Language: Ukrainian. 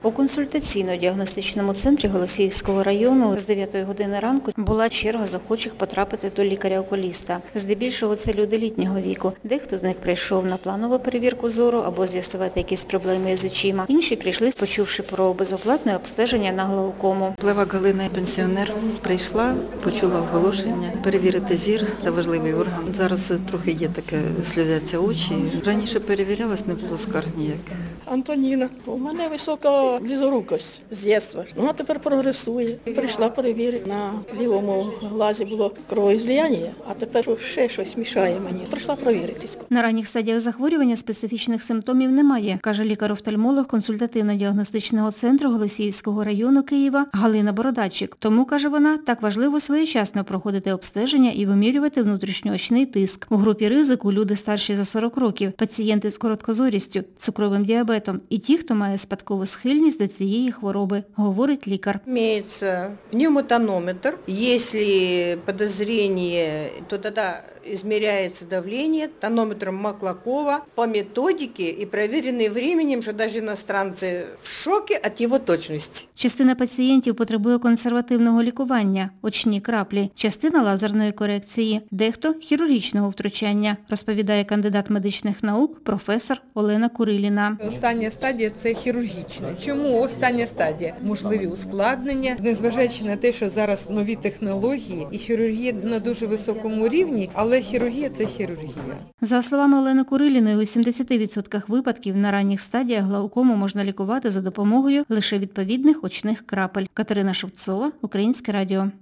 У консультаційно-діагностичному центрі Голосіївського району з 9 години ранку була черга з охочих потрапити до лікаря-окуліста. Здебільшого це люди літнього віку. Дехто з них прийшов на планову перевірку зору або з'ясувати якісь проблеми із очима. Інші прийшли, почувши про безоплатне обстеження на глаукому. Плевак Галина, пенсіонер, прийшла, почула оголошення, перевірити зір та важливий орган. Зараз трохи є таке, сльозяться очі. Раніше перевірялась, не було скарг ніяких. Антоніна. У мене висока близорукость з дитинства. Ну, а тепер прогресує. Прийшла перевірити. На лівому глазі було кровоізлияння, а тепер ще щось мішає мені. Прийшла перевіритись. На ранніх стадіях захворювання специфічних симптомів немає, каже лікар-офтальмолог консультативно-діагностичного центру Голосіївського району Києва Галина Бородатчик. Тому, каже вона, так важливо своєчасно проходити обстеження і вимірювати внутрішньоочний тиск. У групі ризику люди старші за 40 років, пацієнти з короткозорістю, цукровим діабетом і ті, хто має спадкову схильність до цієї хвороби, говорить лікар. Имеется пневмотонометр. Если подозрение, то тогда измеряется давление тонометром Маклакова по методике и проверенной временем, что даже иностранцы в шоке от его точности. Частина пацієнтів потребує консервативного лікування, очні краплі, частина лазерної корекції, дехто хірургічного втручання, розповідає кандидат медичних наук професор Олена Куриліна. Остання стадія – це хірургічна. Чому остання стадія? Можливі ускладнення, незважаючи на те, що зараз нові технології і хірургія на дуже високому рівні, але хірургія – це хірургія. За словами Олени Куриліної, у 70% випадків на ранніх стадіях глаукому можна лікувати за допомогою лише відповідних очних крапель. Катерина Шевцова, Українське радіо.